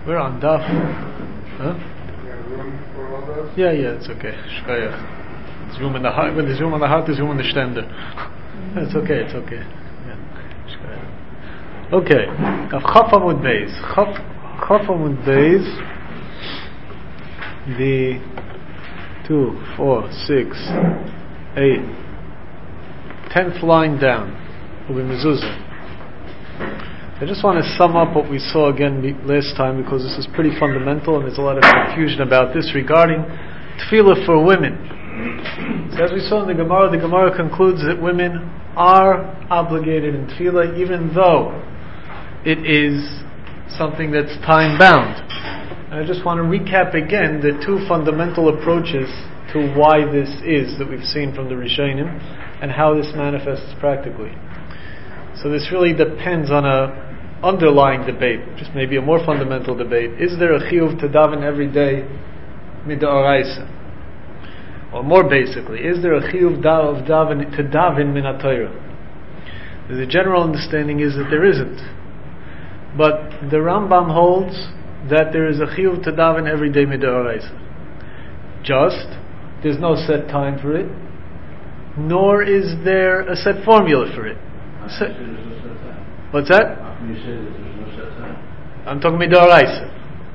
We're on Daf. Huh? Room for all those? Yeah, it's okay. Shkayach. There's room in the heart. When there's room on the heart, there's room in the stender. It's okay. Yeah. Shkayach. Okay. Chaf Amud Beis. Chaf Amud Beis. The 2, 4, 6, 8, 10th line down. Will be mezuzah. I just want to sum up what we saw again last time, because this is pretty fundamental and there's a lot of confusion about this regarding tefillah for women. So as we saw in the Gemara concludes that women are obligated in tefillah even though it is something that's time bound. And I just want to recap again the two fundamental approaches to why this is that we've seen from the Rishonim and how this manifests practically. So this really depends on a underlying debate, just maybe a more fundamental debate. Is there a chiyuv to daven every day mid'oraisa? Or more basically, is there a chiyuv to daven min haTorah? The general understanding is that there isn't. But the Rambam holds that there is a chiyuv to daven every day mid'oraisa. Just, there's no set time for it, nor is there a set formula for it. What's that? I'm talking mid'oraisa.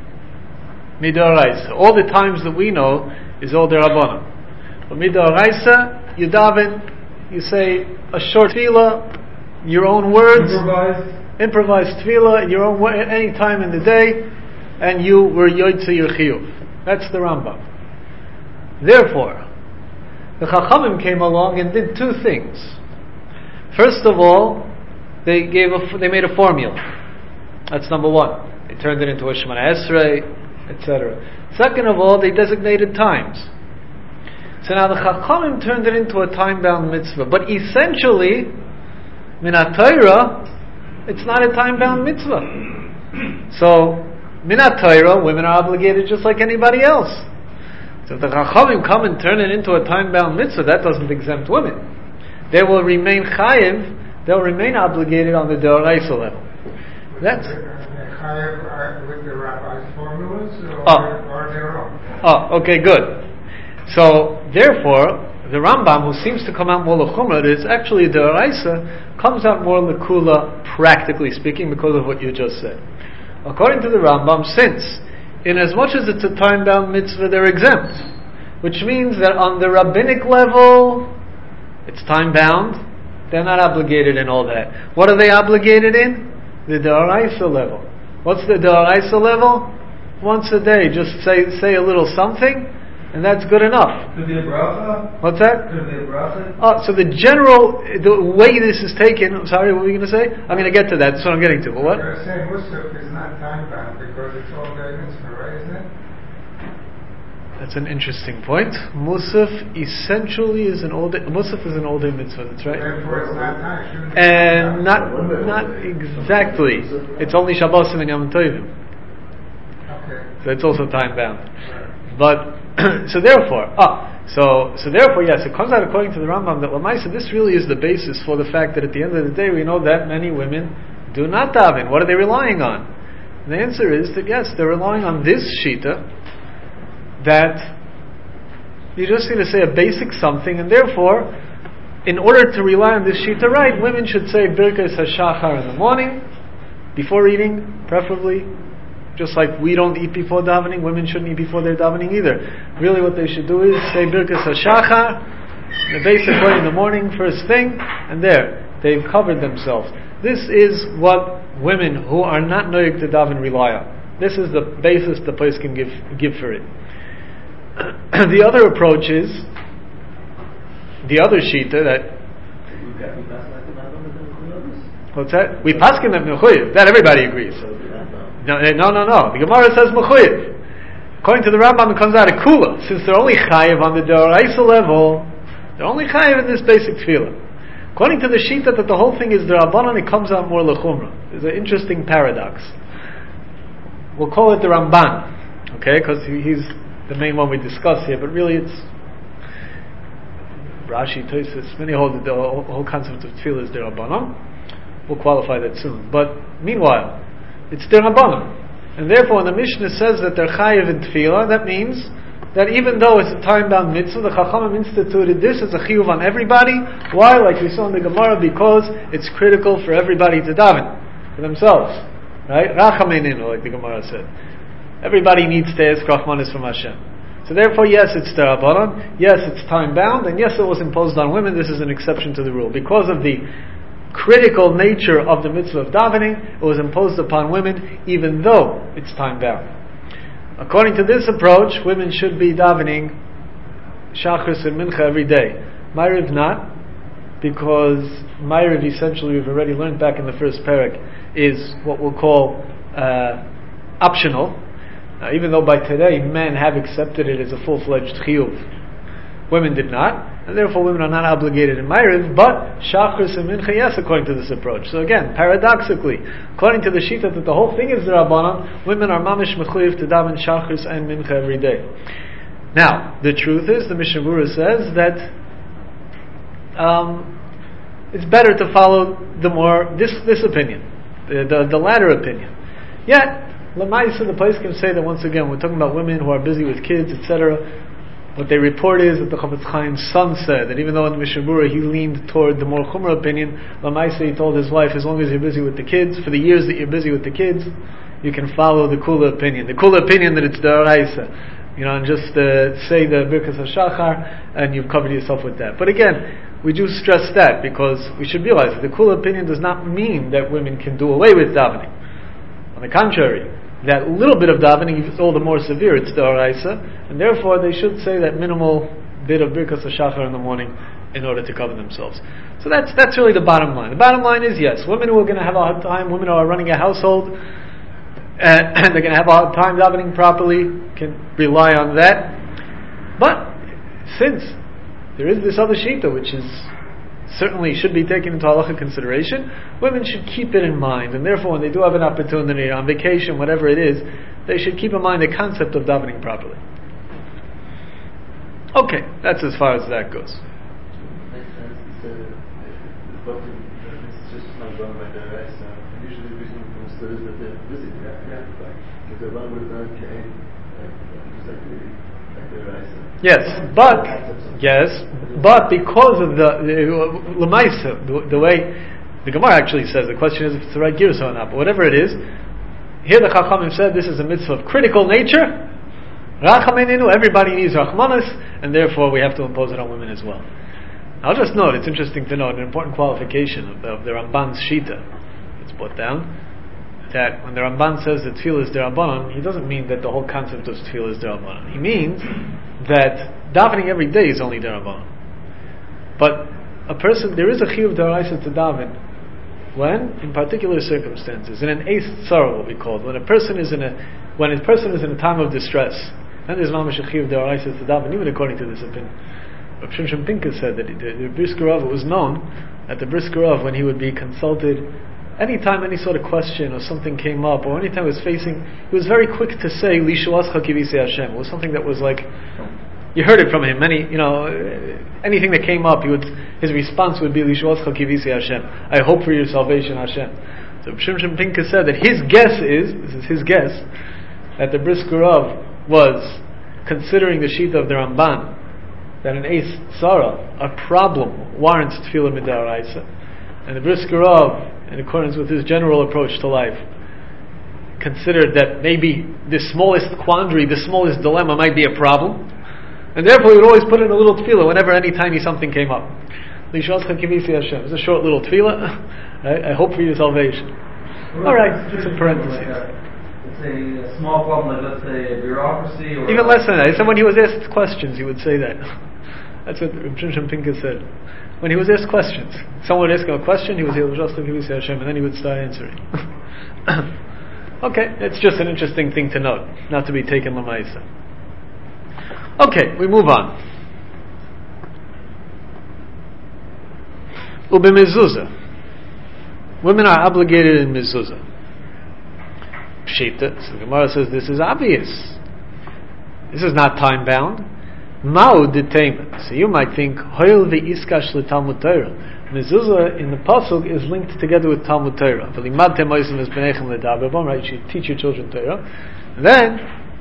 Mid'oraisa. All the times that we know is all derabanan. But mid'oraisa, you daven, you say a short tefillah, your own words, improvised tefillah, your own any time in the day, and you were yotze your chiyuv. That's the Rambam. Therefore, the Chachamim came along and did two things. First of all, they made a formula. That's number one. They turned it into a Shemana Esrei, etc. Second of all, they designated times. So now the Chachamim turned it into a time-bound mitzvah. But essentially, min haTorah, it's not a time-bound mitzvah. So, min haTorah, women are obligated just like anybody else. So if the Chachamim come and turn it into a time-bound mitzvah, that doesn't exempt women. They will remain chayiv. They'll remain obligated on the Deoraisa level. That's chayiv with the rabbi's formulas or their own? Okay, good. So therefore, the Rambam, who seems to come out more l'chumrah, is actually Deoraisa, comes out more l'kula, practically speaking, because of what you just said. According to the Rambam, since in as much as it's a time-bound mitzvah, they're exempt, which means that on the rabbinic level, it's time-bound. They're not obligated in all that. What are they obligated in? The Deoraisa level. What's the Deoraisa level? Once a day, just say a little something, and that's good enough. Could be a bracha? What's that? Could be a bracha? So the way this is taken, I'm sorry, what were you going to say? I'm going to get to that, that's what I'm getting to, but what? You're saying Musaf is not time-bound because it's all day mitzvah, right, isn't it? That's an interesting point. Musaf essentially is an all-day. Musaf is an all-day mitzvah. That's right. Therefore, it's not time. And not exactly. It's only Shabbosim and Yom Tovim. Okay. So it's also time bound. But so therefore, yes, it comes out according to the Rambam that Lamaisa, this really is the basis for the fact that at the end of the day we know that many women do not daven. What are they relying on? And the answer is that yes, they're relying on this shita, that you just need to say a basic something, and therefore, in order to rely on this shita right, women should say Birkas HaShachar in the morning, before eating, preferably. Just like we don't eat before davening, women shouldn't eat before they're davening either. Really what they should do is say Birkas HaShachar, the basic way in the morning, first thing, and there, they've covered themselves. This is what women who are not noyeg to daven rely on. This is the basis the place can give for it. The other approach is the other shita that. What's that? We paskin at mechuyev. That everybody agrees. No. The Gemara says mechuyev. According to the Rambam, it comes out of kula. Since they're only chayiv on the Deoraisa level, they're only chayiv in this basic tefillah. According to the shita that the whole thing is derabanan, it comes out more l'chumrah. There's an interesting paradox. We'll call it the Ramban, okay? Because he's the main one we discuss here, but really it's Rashi, Tosfos, many hold that the whole concept of tefillah is derabanan. We'll qualify that soon. But meanwhile, it's derabanan. And therefore, when the Mishnah says that they're chayiv in tefillah, that means that even though it's a time-bound mitzvah, the Chachamim instituted this as a chiyuv on everybody. Why? Like we saw in the Gemara, because it's critical for everybody to daven for themselves, right? Rachameininu, like the Gemara said. Everybody needs to ask Rachmanis from Hashem. So therefore, yes, it's derabanan, yes, it's time-bound, and yes, it was imposed on women. This is an exception to the rule. Because of the critical nature of the mitzvah of davening, it was imposed upon women, even though it's time-bound. According to this approach, women should be davening Shachris and Mincha every day. Ma'ariv not, because Ma'ariv essentially, we've already learned back in the first parak, is what we'll call optional. Even though by today men have accepted it as a full-fledged chiyuv, women did not, and therefore women are not obligated in Ma'ariv, but Shachris and Mincha, yes, according to this approach. So again, paradoxically, according to the Shita that the whole thing is Rabbanan, women are mamish mechuyev to daven Shachris and Mincha every day. Now, the truth is, the Mishnah Berurah says that it's better to follow this opinion, the latter opinion. Yet, Lamaisa, the place can say that once again, we're talking about women who are busy with kids, etc. What they report is that the Chofetz Chaim's son said that even though in the Mishnah Berurah he leaned toward the more Chumrah opinion, Lamaisa, he told his wife, as long as you're busy with the kids, for the years that you're busy with the kids, you can follow the Kula opinion. The Kula opinion that it's D'oraisa. And just say the Birkas HaShachar, and you've covered yourself with that. But again, we do stress that because we should realize that the Kula opinion does not mean that women can do away with davening. On the contrary, that little bit of davening is all the more severe, it's D'oraisa, and therefore they should say that minimal bit of Birkas HaShachar in the morning in order to cover themselves. So that's really the bottom line. The bottom line is, yes, women who are going to have a hard time, women who are running a household, and they're going to have a hard time davening properly, can rely on that. But since there is this other shita, which is certainly should be taken into halacha consideration, women should keep it in mind, and therefore when they do have an opportunity on vacation, whatever it is, they should keep in mind the concept of davening properly. Okay, that's as far as that goes. Makes sense. It's just not done by the rest. Usually the reason consider is that they're busy. They have to buy. If they're run with the cane, like the rest. Yes, but because of the Lamaisa, the way the Gemara actually says, the question is if it's the right girsa or not, but whatever it is, here the Chachamim said this is a mitzvah of critical nature. Rachameininu, everybody needs Rachmanis, and therefore we have to impose it on women as well. I'll just note, it's interesting to note, an important qualification of the Ramban's Shita, it's put down, that when the Ramban says that Tefillah is D'Rabbanan, he doesn't mean that the whole concept of Tefillah is D'Rabbanan. He means that davening every day is only D'Rabbanan. But a person, there is a chiyuv d'oraisa to daven when, in particular circumstances, in an eis tzara, what we call it, when a person is in a time of distress, and there's mamash a chiyuv d'oraisa to daven, even according to this opinion. Rav Shimshon Pinkus said that the Brisker Rav, it was known that the Brisker Rav, when he would be consulted, anytime any sort of question or something came up, or anytime he was facing, he was very quick to say, Lishuascha kivisi Hashem. It was something that was like, you heard it from him. Anything that came up, his response would be, Lishuascha kivisi Hashem. I hope for your salvation, Hashem. So Shimshon Pinkus said that his guess is, this is his guess, that the Brisker Rav was considering the Shita of the Ramban, that an eis tzara, a problem, warrants tefillah mid'oraisa. And the Brisker Rav, in accordance with his general approach to life, considered that maybe the smallest quandary, the smallest dilemma might be a problem, and therefore he would always put in a little tefillah whenever any time something came up. Lishuascha kivisi Hashem. It's a short little tefillah. Right? I hope for your salvation. All right, just in parentheses. It's a small problem, like let's say a bureaucracy, or even less than that. So when he was asked questions, he would say that. That's what Rav Shimshon Pinkus said. When he was asked questions, someone would ask him a question, he would say Lishuascha kivisi Hashem, and then he would start answering. Okay, it's just an interesting thing to note, not to be taken l'maisa. Okay, we move on. Ubemezuzah. Women are obligated in mezuzah. Pshita. So the Gemara says this is obvious. This is not time bound. Ma'u detayment. So you might think, Hoil ve'iska shletalmud Torah. Mezuzah in the pasuk is linked together with Talmud Torah. Right? You should teach your children Torah. And then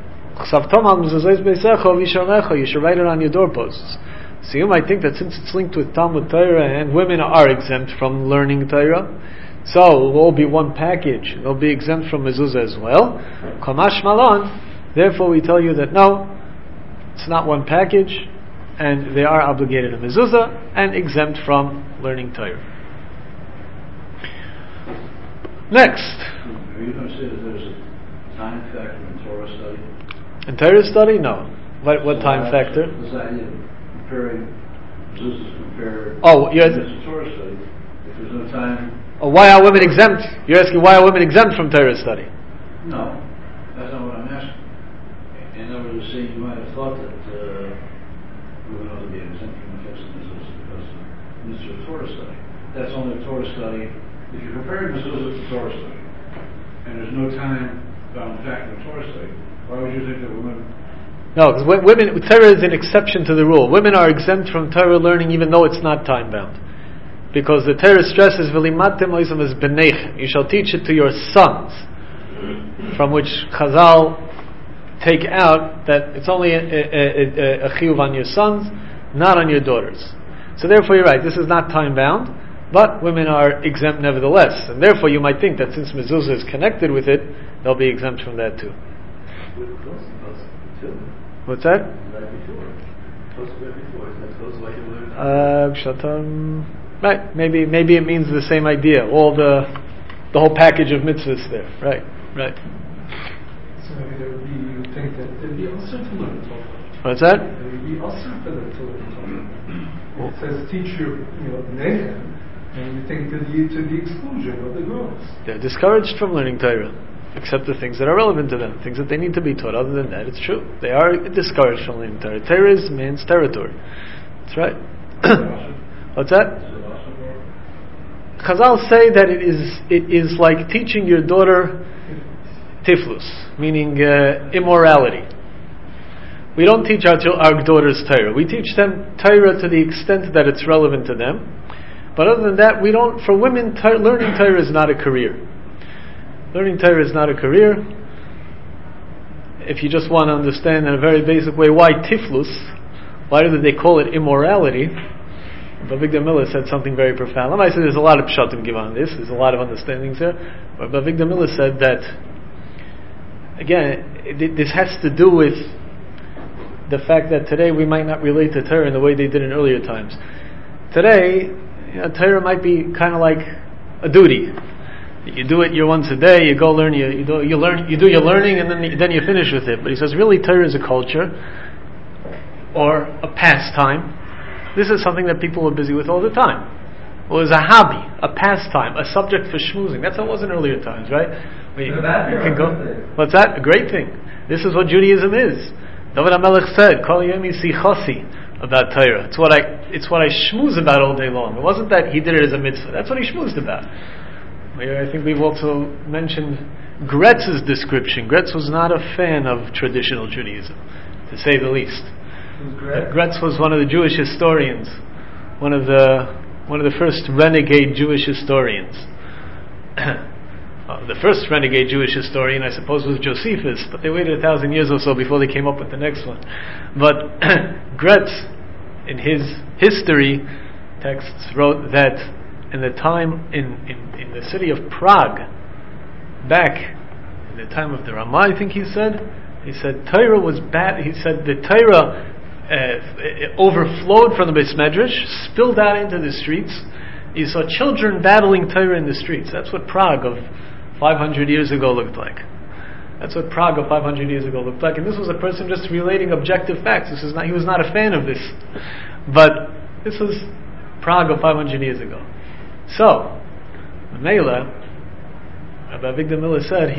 you should write it on your doorposts. So you might think that since it's linked with Talmud Torah and women are exempt from learning Torah, so it will all be one package. They'll be exempt from mezuzah as well. Kamash Malon. Therefore, we tell you that no, it's not one package, and they are obligated to mezuzah and exempt from learning Torah. Next. Are you going to say that there's a time factor in Torah study? In Torah study, no. What time factor? This idea of comparing mezuzahs compared to Torah study. If there's no time. Why are women exempt? You're asking why are women exempt from Torah study? No, that's not what I'm asking. In other words, you might have thought that women ought to be exempt from the fixed mezuzah because it's a Torah study. That's only a Torah study. If you're comparing mezuzah to Torah study, and there's no time-bound factor in Torah study, why would you think that women? No, because women, Torah is an exception to the rule. Women are exempt from Torah learning even though it's not time-bound. Because the Torah stresses, "V'limatem oisam es b'neichem." You shall teach it to your sons, from which Chazal take out that it's only a chiyuv on your sons, not on your daughters. So therefore, you're right. This is not time-bound, but women are exempt nevertheless, and therefore you might think that since mezuzah is connected with it, they'll be exempt from that too. What's that? Right, maybe it means the same idea. All the whole package of mitzvahs there. Right. So maybe there would be, you would think that it would be also to learn Torah. What's that? It would be also for them to learn Torah. It says teach your Nechem, and you think to the exclusion of the girls. They're discouraged from learning Torah, except the things that are relevant to them, things that they need to be taught. Other than that, it's true. They are discouraged from learning Torah. Torah is man's territory. That's right. What's that? Chazal say that it is like teaching your daughter tiflus, meaning immorality. We don't teach our daughters Torah. We teach them Torah to the extent that it's relevant to them. But other than that, we don't. For women, learning Torah is not a career. Learning Torah is not a career. If you just want to understand in a very basic way why tiflus, why do they call it immorality? Avigdor Miller said something very profound. I said there's a lot of pshatim given on this. There's a lot of understandings here. But Avigdor Miller said that, again, this has to do with the fact that today we might not relate to Torah in the way they did in earlier times. Today, Torah might be kind of like a duty. You do it once a day. You go learn. You do your learning, and then you finish with it. But he says, really, Torah is a culture or a pastime. This is something that people were busy with all the time. It was a hobby, a pastime, a subject for schmoozing. That's how it was in earlier times, right? You can go. What's that? A great thing. This is what Judaism is. David HaMelech said, "Kol yom yisichosi," about Torah. It's what I schmooze about all day long. It wasn't that he did it as a mitzvah. That's what he schmoozed about. I think we've also mentioned Gretz's description. Gretz was not a fan of traditional Judaism, to say the least. Gretz was one of the Jewish historians, one of the first renegade Jewish historians. The first renegade Jewish historian, I suppose, was Josephus, but they waited 1,000 years or so before they came up with the next one. But Gretz, in his history texts, wrote that in the time in the city of Prague, back in the time of the Ramah, I think he said Torah was bad. He said the Torah overflowed from the Beis Medrash, spilled out into the streets. You saw children battling Torah in the streets. That's what Prague of 500 years ago looked like. That's what Prague of 500 years ago looked like. And this was a person just relating objective facts. He was not a fan of this. But this was Prague of 500 years ago. So, Mela, Rabbi Avigdor Miller said,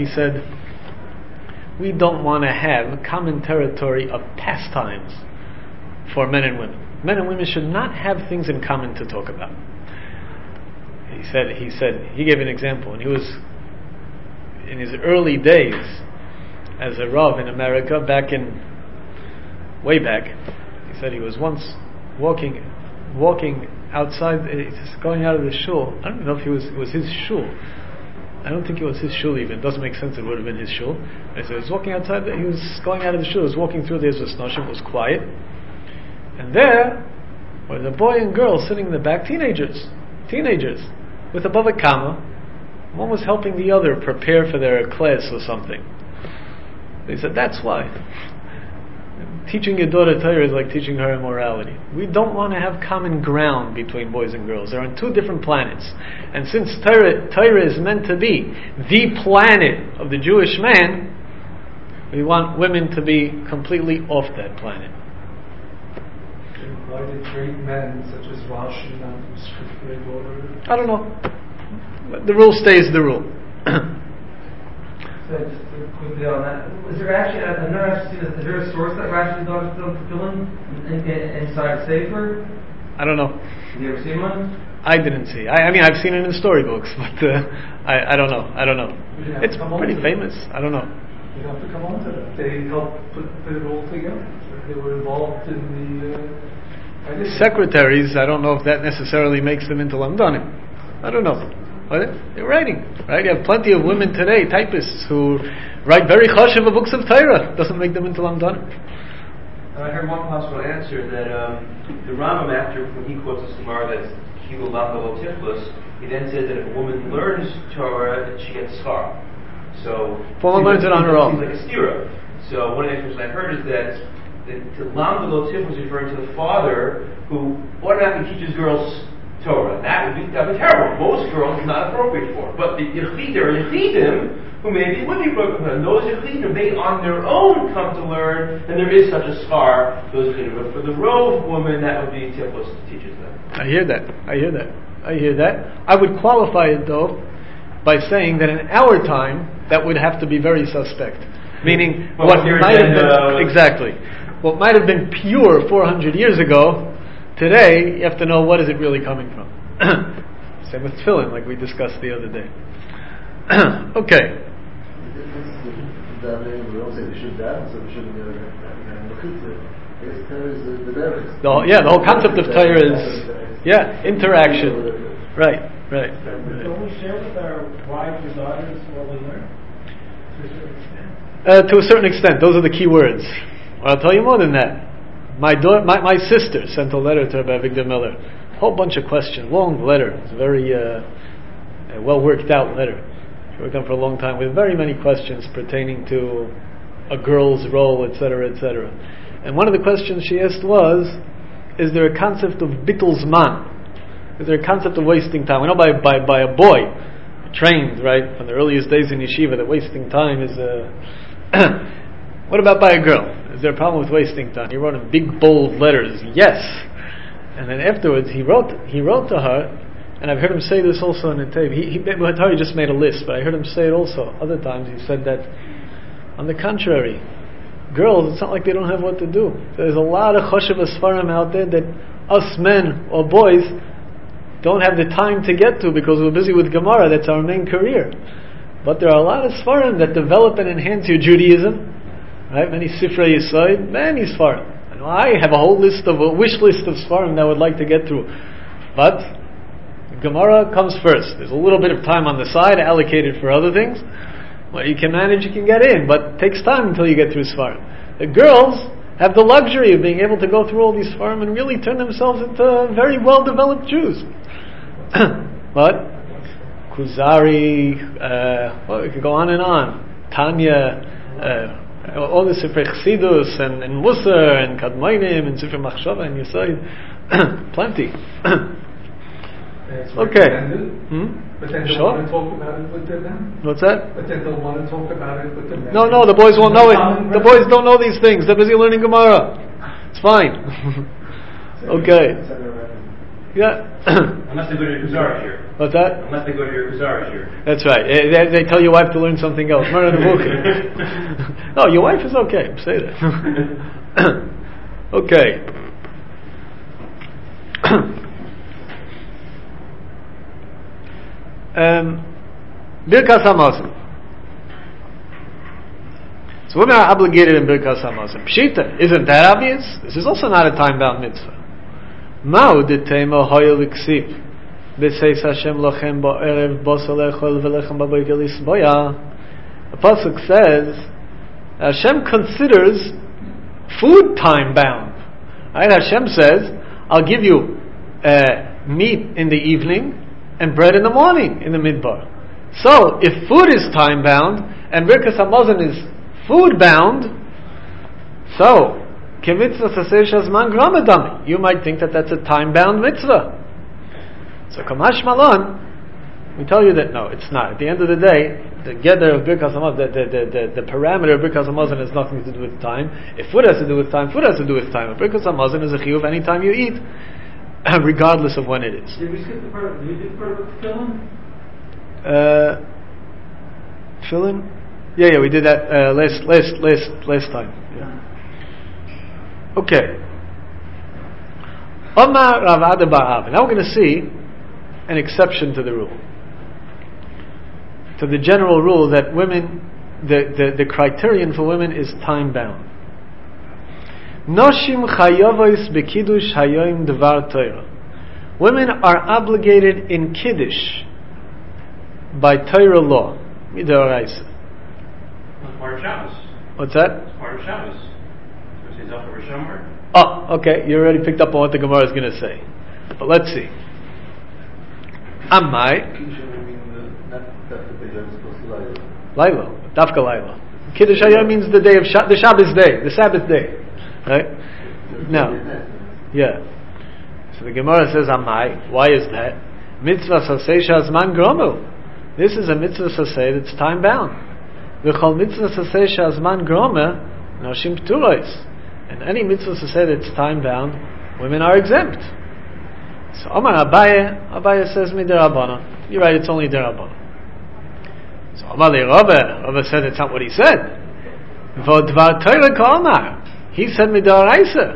we don't want to have common territory of pastimes for men and women. Men and women should not have things in common to talk about. He gave an example, and he was in his early days as a Rav in America, way back. He said he was once walking outside, he's going out of the shul. I don't even know if it was his shul. I don't think it was his shul even. It doesn't make sense it would have been his shul. But he was walking outside, he was going out of the shul, he was walking through the Ezras Noshim, it was quiet. And there was a boy and girl sitting in the back, teenagers, with a bava kama. One was helping the other prepare for their class or something. They said, that's why. Teaching your daughter Torah is like teaching her immorality. We don't want to have common ground between boys and girls. They're on two different planets. And since Torah is meant to be the planet of the Jewish man, we want women to be completely off that planet. Why did great men such as Rashi not restrict their daughter? I don't know. The rule stays the rule. So just quickly on that, is there actually, I've never actually seen this, is there a source that Rashi's daughter still fulfilling inside Sefer? I don't know. Have you ever seen one? I didn't see. I mean, I've seen it in storybooks, but I don't know. It's pretty famous. I don't know. You have to come on to that. They helped put it all together. They were involved in the... Secretaries, I don't know if that necessarily makes them into lamdanim. I don't know. But they're writing, right? You have plenty of women today, typists, who write very chashuv books of Torah. Doesn't make them into lamdanim. I heard one possible answer that the Rambam, after when he quotes the Gemara that's Kilu Lamda Tiflus, he then says that if a woman learns Torah, that she gets schar. So woman learns it on her own. Seems like a stira. So one of the explanations I heard is that the Lamda Tiflus is referring to the father who automatically teaches girls Torah. That would be terrible. Most girls is not appropriate for. But the Yechidim, who maybe would be appropriate for them, those Yechidim, they on their own come to learn, and there is such a schar, those Yechidim. But for the rove woman, that would be Tiflus that teaches them. I hear that. I would qualify it though by saying that in our time, that would have to be very suspect. Meaning, what might have been exactly what might have been pure 400 years ago. Today, you have to know what is it really coming from. Same with tefillin, like we discussed the other day. Okay. The whole concept of Torah is interaction. Right. Don't we share with our wives or daughters what we learn? To a certain extent, those are the key words. Well, I'll tell you more than that. My sister sent a letter to Rabbi Avigdor Miller. A whole bunch of questions, long letter. It's a very well worked out letter. She worked on for a long time with very many questions pertaining to a girl's role, etc., etc. And one of the questions she asked was, is there a concept of bittul zman? Is there a concept of wasting time? We know by a boy, trained, right, from the earliest days in yeshiva, that wasting time is what about by a girl? Is there a problem with wasting time? He wrote in big bold letters, yes. And then afterwards he wrote to her, and I've heard him say this also in the tape. He just made a list, but I heard him say it also. Other times he said that, on the contrary, girls, it's not like they don't have what to do. There's a lot of choshev asfarim out there that us men or boys don't have the time to get to because we're busy with Gemara. That's our main career. But there are a lot of Sfarim that develop and enhance your Judaism. Right? Many Sifrei Yesod, many Sfarim. I have a wish list of Sfarim that I would like to get through. But Gemara comes first. There's a little bit of time on the side allocated for other things. Well, you can manage, you can get in, but it takes time until you get through Sfarim. The girls have the luxury of being able to go through all these Sfarim and really turn themselves into very well-developed Jews. What? Kuzari, we could go on and on. Tanya, all the Sifrei Chassidus and Musar and Kadmainim and Sifrei Machshava and Yesod, plenty. Okay. But then they'll want to talk about it with their men. What's that? But then they'll want to talk about it with their men. No, the boys won't know it. The boys don't know these things. They're busy learning Gemara. It's fine. Okay. Yeah. Unless they go to your Kuzari here. What's that? Unless they go to your Kuzari here. That's right. They tell your wife to learn something else. No, your wife is okay. Say that. Okay. Birkas Hamazon. So women are obligated in Birkas Hamazon. Pshita, isn't that obvious? This is also not a time-bound mitzvah. Ma'u detema hoyel iksib. B'seis Hashem lochem ba'erev basar lechol v'lechem b'boker lisboya. The pasuk says Hashem considers food time bound. Right? Hashem says, "I'll give you meat in the evening and bread in the morning in the midbar." So, if food is time bound and Birkas Hamazon is food bound, so you might think that that's a time bound mitzvah. So, Kamash Malon, we tell you that no, it's not. At the end of the day, the gather of Birkas Hamazon, the parameter of Birkas Hamazon has nothing to do with time. If food has to do with time, food has to do with time. If Birkas Hamazon is a chiyuv any time you eat, regardless of when it is. Did we skip the part? Did we do the part about tefillin? Tefillin? Yeah, we did that last time. Yeah. Okay. Omar Rav Ada bar Abba. Now we're going to see an exception to the rule, to the general rule that women, the criterion for women is time bound. Noshim chayavos bekidush hayoim devar Torah. Women are obligated in kiddush by Torah law, midoraisa. It's part of Shabbos. What's that? It's part of Shabbos. Oh, okay. You already picked up on what the Gemara is going to say. But let's see. Ammai. Laila. Dafka Laila. Kiddush Hayom means the day of the Shabbos day, the Sabbath day. Right? Now. Yeah. So the Gemara says, Ammai. Why is that? Mitzvah saseh shazman gromu. This is a mitzvah saseh that's time bound. V'chol mitzvah saseh shazman groma noshim pturos. And any mitzvah saseh that's time bound, women are exempt. So Omar Abaye says midirabanan. You're right, it's only dirabanan. So Omar Rabbe said it's not what he said. V'odvar Torah ka'omar. He said midaraisa.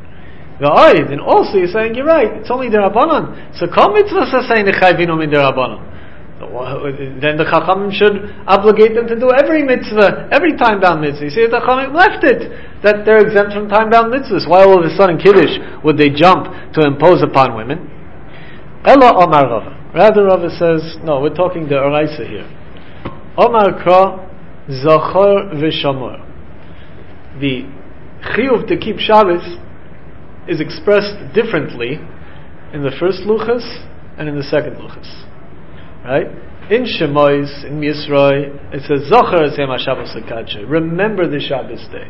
And also you're saying you're right, it's only dirabanan. So kol mitzvah saseh nechayvinu midirabanan. Then the Chachamim should obligate them to do every mitzvah, every time-bound mitzvah. You see, the Chachamim left it, that they're exempt from time-bound mitzvahs. Why all of a sudden Kiddush would they jump to impose upon women? Ella Omar Rava. Rather Rava says, no, we're talking the Oraisa here. Omar Kra Zachor V'Shamor. The chiyuv to keep Shabbos is expressed differently in the first luchas and in the second luchas. Right? In Shemois, in Yisroi, it says Zocher Esem HaShabbos HaKadshay. Remember the Shabbos day.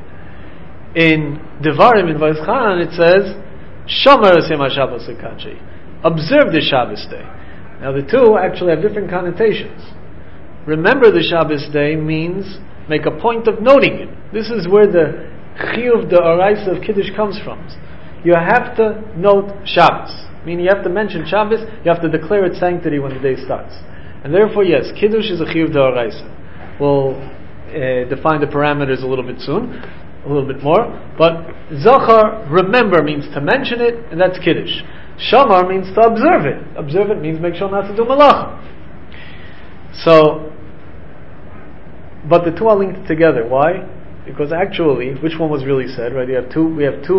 In Devarim, in Vayischanan, it says Shomer Esem HaShabbos HaKadshay. Observe the Shabbos day. Now the two actually have different connotations. Remember the Shabbos day means make a point of noting it. This is where the chiyuv, the oraisa of Kiddush comes from. You have to note Shabbos. Meaning you have to mention Shabbos, you have to declare its sanctity when the day starts. And therefore, yes, Kiddush is a chiyuv d'oraisa. We'll define the parameters a little bit soon, a little bit more. But Zachar, remember, means to mention it, and that's Kiddush. Shamar means to observe it. Observe it means make sure not to do malacha. So, but the two are linked together. Why? Because actually, which one was really said, right? We have two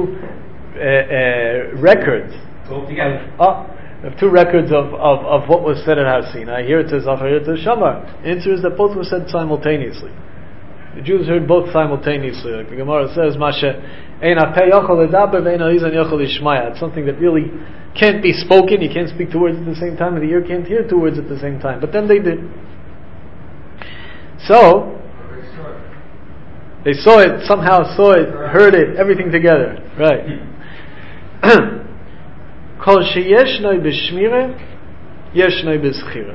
records. We have two records of what was said at Har Sinai. Here it says Zachar, here it says Shamar. The answer is that both were said simultaneously. The Jews heard both simultaneously. Like the Gemara says, it's something that really can't be spoken. You can't speak two words at the same time, and the ear can't hear two words at the same time. But then they did. So, they saw it, somehow saw it, heard it, everything together. Right. Kol sheyeshnoi b'shmira, yeshnoi b'zchira.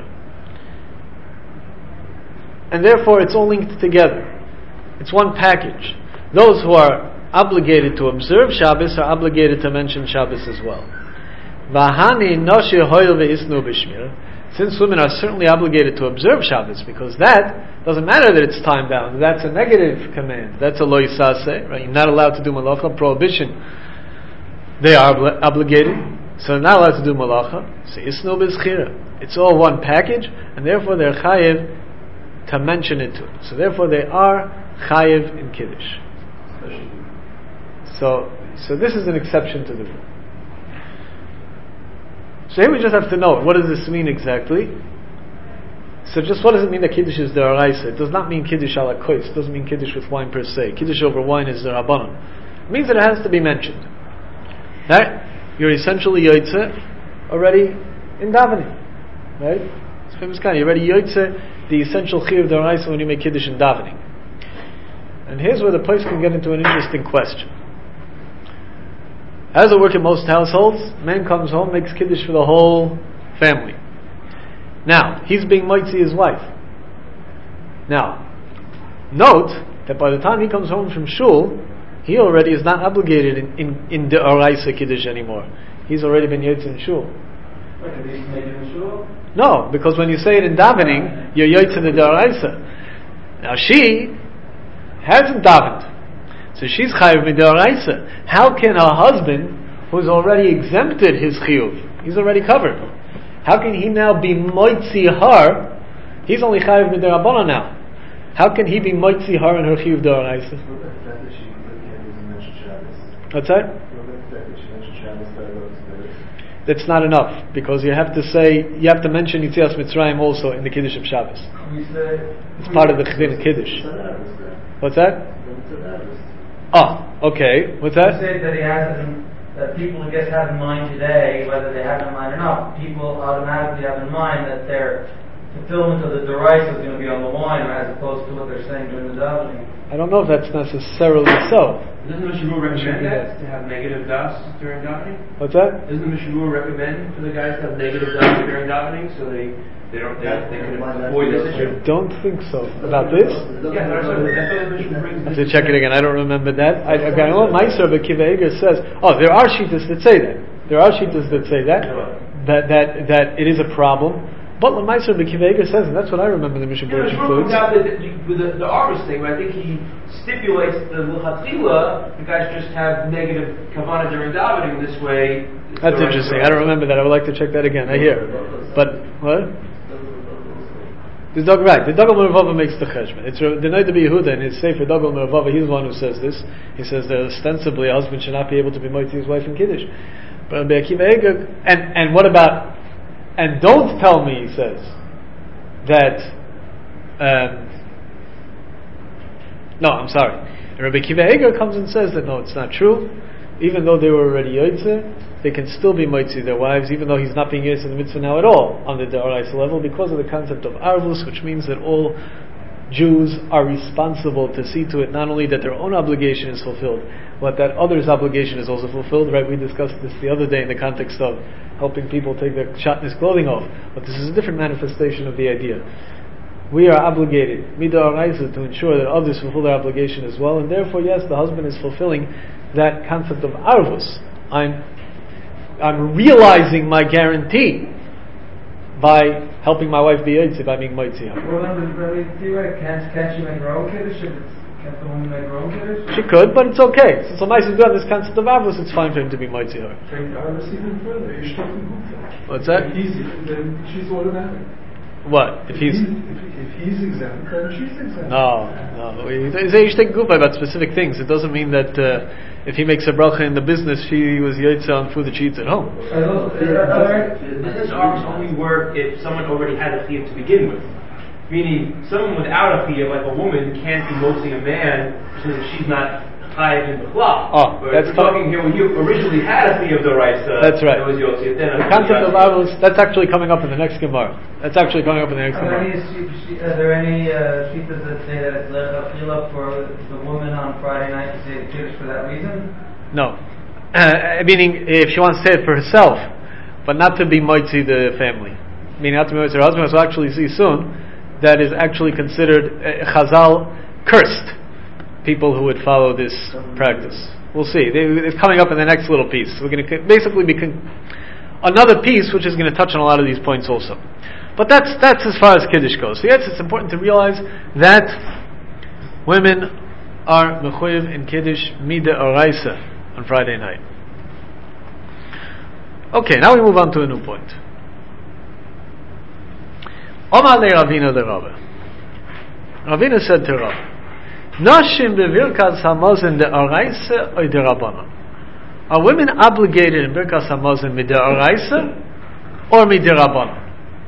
And therefore it's all linked together. It's one package. Those who are obligated to observe Shabbos are obligated to mention Shabbos as well. V'hani noshi hoil ve'isnu b'shmira. Since women are certainly obligated to observe Shabbos, because that doesn't matter that it's time bound. That's a negative command. That's a lo yisaseh, right? You're not allowed to do malacha, prohibition. They are obligated, so they're not allowed to do malacha. So isnu b'zchira. It's all one package, and therefore they're chayiv to mention it too. So therefore they are chayiv in Kiddush. So this is an exception to the rule. So here we just have to know, what does this mean exactly? So just what does it mean that Kiddush is D'Oraisa? It does not mean Kiddush ala kois. It doesn't mean Kiddush with wine per se. Kiddush over wine is D'Rabbanan. It means that it has to be mentioned. Right? You're essentially Yotzeh already in davening. Right? It's a famous guy. You're already Yotzeh, the essential Chiyuv D'Oraisa when you make Kiddush in davening. And here's where the place can get into an interesting question. How does it work in most households? Man comes home, makes Kiddush for the whole family. Now, he's being moitzi his wife. Now, note that by the time he comes home from shul, he already is not obligated in the Oraisa Kiddush anymore. He's already been yotze in shul. Did he make it in shul? No, because when you say it in davening, you're yotze in the Oraisa. Now she hasn't davened, so she's chayiv midoraisa. How can her husband, who's already exempted his chiyuv, he's already covered, how can he now be moitzi her? He's only chayiv midorabanan now. How can he be moitzi her in her chiyuv doraisa? What's that? That's not enough, because you have to mention Yitzias Mitzrayim also in the Kiddush of Shabbos. It's part of the Chedin Kiddush. What's that? Oh, okay. What's that? You say that he has that people, I guess, have in mind today, whether they have in mind or not, people automatically have in mind that their fulfillment of the Doraisa is going to be on the wine, as opposed to what they're saying during the davening. I don't know if that's necessarily so. Doesn't the Mishnah recommend that, to have negative das during davening? What's that? Doesn't the Mishnah recommend for the guys to have negative das during davening so they can avoid this issue? I don't think so. About this? Yeah, that's what the Mishnah brings. I have to check it again. I don't remember that. I know Meiser Kiva Eger says, there are shittas that say that. There are shittas that say that it is a problem. But when Meiser Kiva Eger says, and that's what I remember the Mishnah Berurah includes. With the Arvis thing, but I think he stipulates the L'chatchila, the guys just have negative kavanah during davening this way. That's interesting. I don't remember that. I would like to check that again. I hear. But, what? The Dagel Mervava makes the cheshbon. It's the Noda B'Yehuda in his Sefer Dagel Mervava. He's the one who says this. He says that ostensibly a husband should not be able to be moitzi his wife in Kiddush. But Be'akiva Eger, and what about? And don't tell me, he says, that. No, I'm sorry. And Rabbi Kiva Eger comes and says that no, it's not true. Even though they were already yotze, they can still be moitzi their wives, even though he's not being yotze in the mitzvah now at all on the D'Oraisa level, because of the concept of arvus, which means that all Jews are responsible to see to it not only that their own obligation is fulfilled, but that others' obligation is also fulfilled. Right? We discussed this the other day in the context of helping people take their shatnez clothing off. But this is a different manifestation of the idea. We are obligated, midoraisa, to ensure that others fulfill their obligation as well, and therefore, yes, the husband is fulfilling that concept of arvus. I'm realizing my guarantee by helping my wife be yotze, by being moitzi her. Well, can't she make her own kiddush? Can't the woman make her own kiddush? She could, but it's okay. Since Almighty is doing this concept of arvus, it's fine for him to be moitzi her. Take the arvus even further. What's that? Easy, then she's automatic. What? If he's exempt, then she's exempt. No. You should take gufa about specific things. It doesn't mean that if he makes a bracha in the business, she was yotze on food that she eats at home. Business arvus only work if someone already had a chiyuv to begin with. Meaning, someone without a chiyuv, like a woman, can't be motzing a man since she's not chayiv in the club. Oh, but that's we're talking here when you originally had a chiyuv d'oraisa. That's right. That was yotze. Then the concept of arvus, that's actually coming up in the next Gemara. Are there any shittas that say that it's lechatchila for the woman on Friday night to say the kiddush for that reason? No. Meaning, if she wants to say it for herself, but not to be moitzi the family. Meaning not to be moitzi her husband, as we'll actually see soon, that is actually considered Chazal cursed. People who would follow this practice. We'll see. It's coming up in the next little piece. We're going to basically another piece which is going to touch on a lot of these points also. But that's as far as Kiddush goes. So yes, it's important to realize that women are mechuyev in Kiddush midoraisa on Friday night. Okay, now we move on to a new point. Omar le Ravina de Rabbe. Ravina said to Rabbe, Nashim bevirkas hamazon de'oraisa or de'rabbanan. Are women obligated in birkas hamazon midoraisa or midirabanan?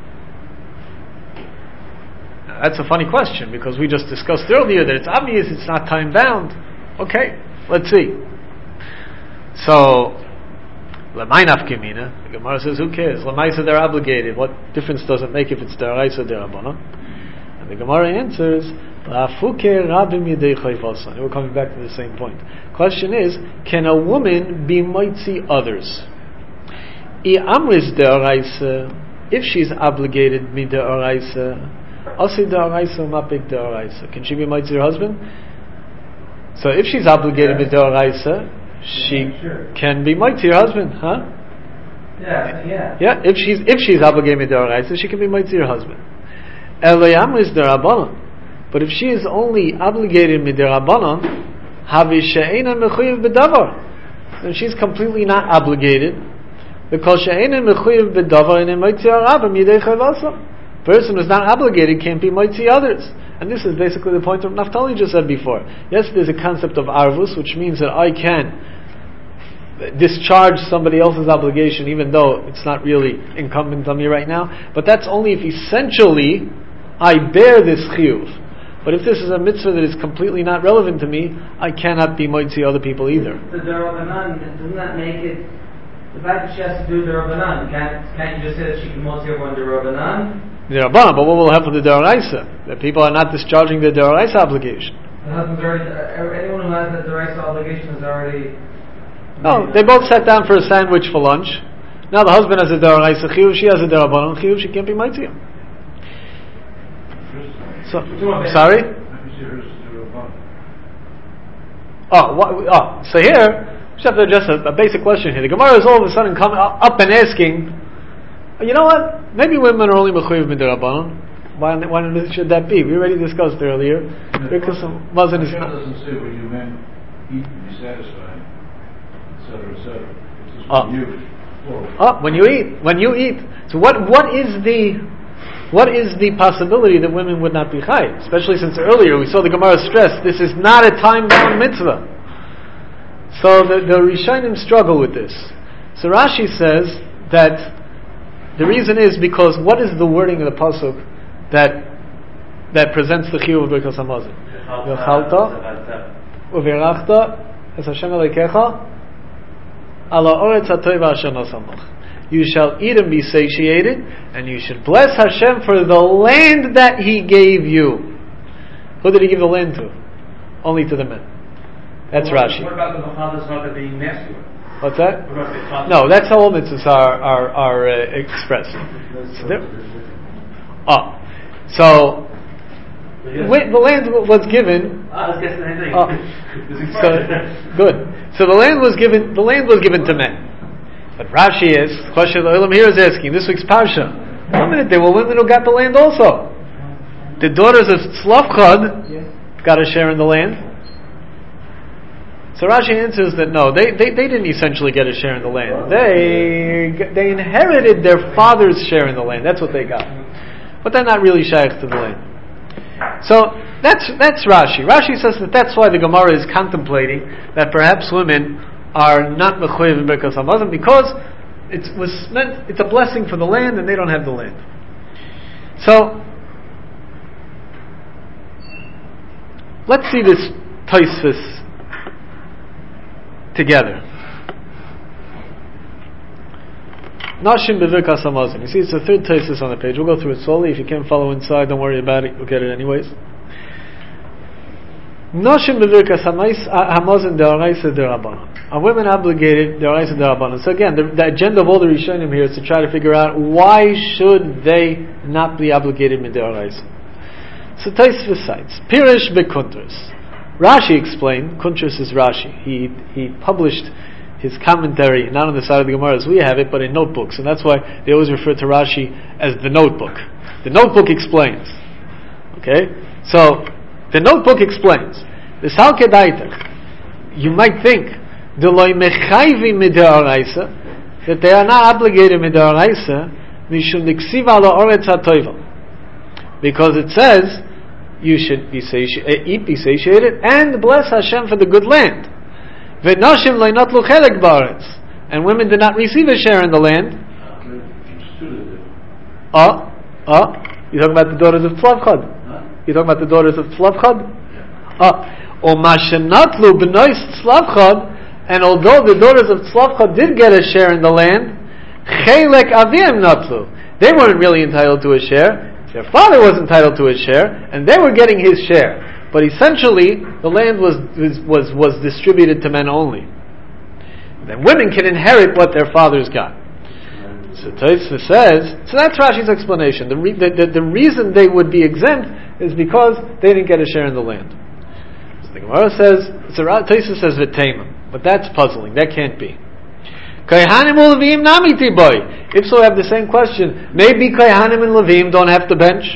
That's a funny question because we just discussed earlier that it's obvious it's not time bound. Okay, let's see. So, Lamai nafkemina, the Gemara says, who cares? Lamaisa, they're obligated. What difference does it make if it's deraisa or derabana? And the Gemara answers, we're coming back to the same point. Question is, can a woman be mitzi others? If she's obligated mid'oraisa, asi d'oraisa mapik d'oraisa, can she be mitzi her husband? So if she's obligated mid'oraisa, she can be mitzi her husband, huh? Yeah. If she's obligated mid'oraisa, she can be mitzi her husband. Elayamris d'rabanan. But if she is only obligated mid'rabanan, havi she'ena mechuyev b'davar, then she's completely not obligated. Because she'ena mechuyev b'davar and mitzi harabim yidei chayvasa. Person who's not obligated can't be mitzi others. And this is basically the point of Naftali just said before. Yes, there's a concept of arvus, which means that I can discharge somebody else's obligation even though it's not really incumbent on me right now. But that's only if essentially I bear this chiyuv. But if this is a mitzvah that is completely not relevant to me, I cannot be mitzi other people either. The Darabanan, doesn't that make it, the fact that she has to do the Darabanan, can't you just say that she can mitzi everyone Darabanan? But what will happen to the Daraisa? That people are not discharging their Daraisa obligation. The husband's already, anyone who has that Daraisa obligation is already... No, they both sat down for a sandwich for lunch. Now the husband has a Daraisa chiyuv, she has a Darabanan chiyuv, she can't be mitzi him. So, sorry? So here, we have to address a basic question here. The Gemara is all of a sudden coming up and asking, you know what? Maybe women are only mechuyev mid'rabanan. Why should that be? We already discussed earlier. Because wasn't it doesn't say when you men eat and be satisfied, etc., etc. It's just when you eat. So what is the possibility that women would not be chai? Especially since earlier we saw the Gemara stress this is not a time-bound mitzvah. So the Rishonim struggle with this. So Rashi says that the reason is because what is the wording of the pasuk that presents the chiyuv of Birkas Hamazon? V'chalta u'virachta es Hashem Elokecha ala oretz hatoiva asher nosamach. You shall eat and be satiated, and you should bless Hashem for the land that He gave you. Who did He give the land to? Only to the men. That's Rashi. What about the V'chalta being masculine? What's that? No, that's how all mitzvahs are expressed. So the land was given. Good. So the land was given. The land was given to men. But Rashi is the question the Olam here is asking this week's parsha. One minute there were women who got the land also. The daughters of Tzlafchad got a share in the land. So Rashi answers that no, they didn't essentially get a share in the land. They inherited their father's share in the land. That's what they got. But they're not really shaykh to the land. So that's Rashi. Rashi says that's why the Gemara is contemplating that perhaps women are not mechuyev in Birkas Hamazon because it's a blessing for the land and they don't have the land. So let's see this Tosfos together. Nashim b'Birkas Hamazon. You see, it's the third Tosfos on the page. We'll go through it slowly. If you can't follow inside, don't worry about it. You'll get it anyways. Nashim b'Birkas Hamazon de'oraisa de'rabanan. Are women obligated de'oraisa de'rabanan? So again, the agenda of all the Rishonim here is to try to figure out why should they not be obligated mide'oraisa. So Tosfos cites Pirish be'Kuntras. Rashi explained. Kuntras is Rashi. He published his commentary not on the side of the Gemara as we have it, but in notebooks, and that's why they always refer to Rashi as the notebook. The notebook explains. Okay, so the notebook explains. The Salkedaita, you might think that they are not obligated midoraisa mishum niksiv ala oretz hatoivel, because it says you should be satiated and bless Hashem for the good land. And women did not receive a share in the land. To the You're talking about the daughters of Tzlavchad. You're talking about the daughters of Tzlavchad? Or Mashenatlu b'nois Tzlavchad, and although the daughters of Tzlavchad did get a share in the land, Chelek Avim Natlu. They weren't really entitled to a share. Their father was entitled to a share, and they were getting his share. But essentially, the land was distributed to men only. Then women can inherit what their fathers got. So Tosfos says, so that's Rashi's explanation. The reason they would be exempt is because they didn't get a share in the land. So the Gemara says, Tosfos says v'teimim, but that's puzzling. That can't be. If so, I have the same question. Maybe Kohanim and Levim don't have to bench.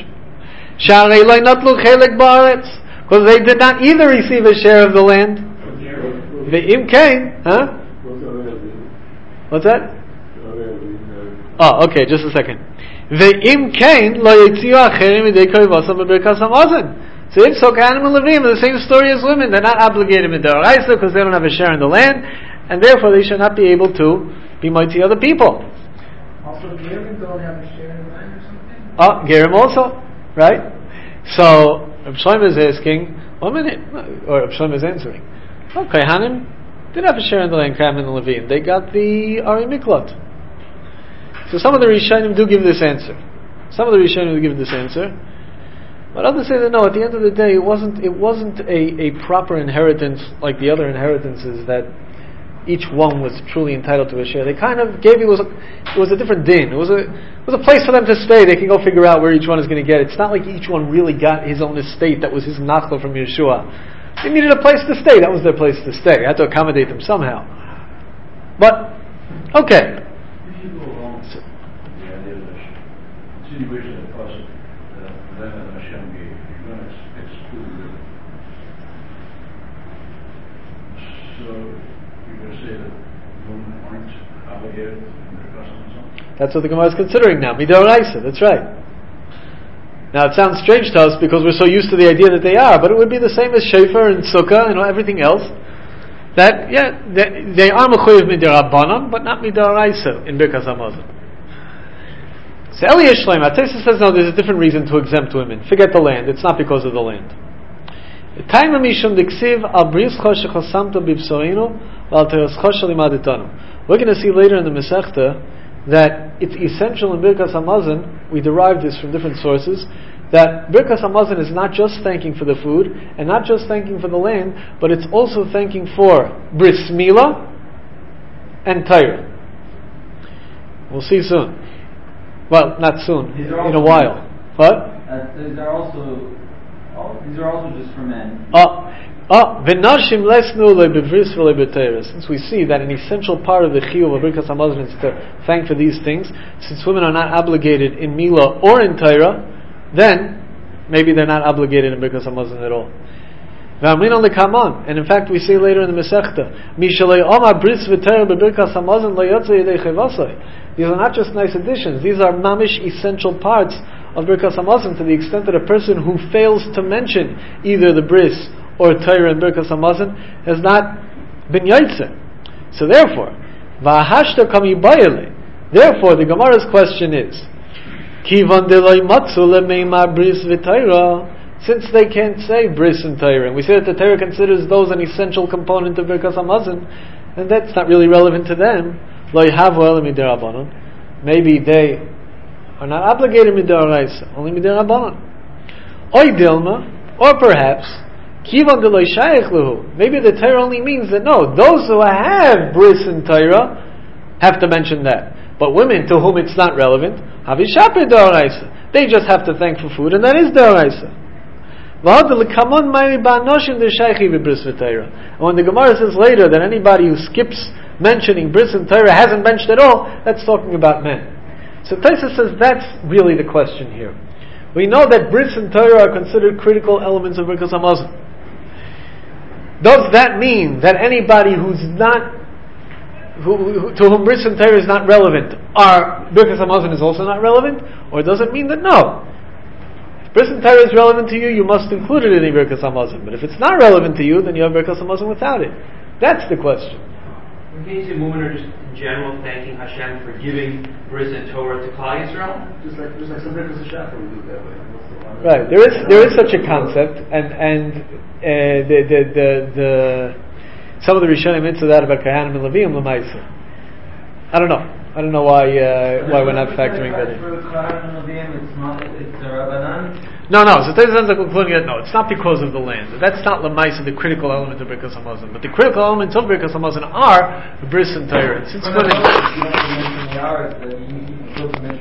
Because they did not either receive a share of the land. Ve'im kain, What's that? Okay, just a second. Ve'im kain lo yitziu acherim midei koivasam b'berkas hamazon. So if so, Kohanim and Levim are the same story as women. They're not obligated mid'oraisa because they don't have a share in the land, and therefore they should not be able to be mighty other people. Also, Gerim don't have a share in the land or something? Gerim also, right? So, Reb Shlomo is asking, 1 minute, or Reb Shlomo is answering. Kohanim did have a share in the land, Kohanim and Levim. They got the Ari Miklot. So some of the Rishonim do give this answer. But others say that no, at the end of the day, it wasn't a proper inheritance like the other inheritances that each one was truly entitled to a share. They kind of gave it was a different din. It was a place for them to stay. They can go figure out where each one is going to get. It's not like each one really got his own estate that was his nachla from Yeshua. They needed a place to stay. That was their place to stay. They had to accommodate them somehow. But okay. If you go along with the idea of the continuation of the process that Hashem gave, you're going to exclude it. So you're going to say that women aren't obligated in their customs? That's what the Gemara is considering now. Midoraisa, that's right. Now it sounds strange to us because we're so used to the idea that they are, but it would be the same as Shofar and Sukkah and everything else. That, they are mechuyev midirabanan, but not midoraisa in Birkas Hamazon. So Eliyah Shleima, Tosfos says no, there's a different reason to exempt women. Forget the land, it's not because of the land. We're going to see later in the Masechta that it's essential in Birkas Hamazon, we derive this from different sources, that Birkas Hamazon is not just thanking for the food, and not just thanking for the land, but it's also thanking for Bris Milah and Torah. We'll see soon. Well, not soon, in a while. What? These are also just for men. Since we see that an essential part of the chiyuv of Birkas Hamazon is to thank for these things, since women are not obligated in Milah or in Torah, then maybe they're not obligated in Birkas Hamazon at all. And in fact, we see later in the Masechta, these are not just nice additions; these are mamish essential parts of Birkas Hamazon, to the extent that a person who fails to mention either the bris or Torah and Birkas Hamazon has not been yaitzer. So therefore, the Gemara's question is, since they can't say bris and Torah, and we say that the Torah considers those an essential component of Birkas Hamazon, and that's not really relevant to them, maybe they are not obligated midoraisa, only midirabanan. Or perhaps maybe the Torah only means that no, those who have bris and Torah have to mention that. But women to whom it's not relevant, they just have to thank for food, and that is doraisa. And when the Gemara says later that anybody who skips mentioning bris and Torah hasn't mentioned at all, that's talking about men. So Tosfos says that's really the question here. We know that bris and Torah are considered critical elements of Birkas Hamazon. Does that mean that anybody who's not, to whom bris and Torah is not relevant, Birkas Hamazon is also not relevant? Or does it mean that no? If bris and Torah is relevant to you, you must include it in the Birkas Hamazon. But if it's not relevant to you, then you have Birkas Hamazon without it. That's the question. Can you say women are just in general thanking Hashem for giving Bris and Torah to Klal Yisrael? Just like some breakfast of Shachar, we do it that way. Right. There is such a concept, and the some of the Rishonim into that about Kahanim and Levim L'maisa. I don't know why we're not factoring that in. For Kahanim and Levim, it's a Rabbanan. No. So there's a concluding that no, it's not because of the land. That's not L'maisa, the critical element of Birkas Hamazon. But the critical elements of Birkas Hamazon are the Bris and Torah. Since when?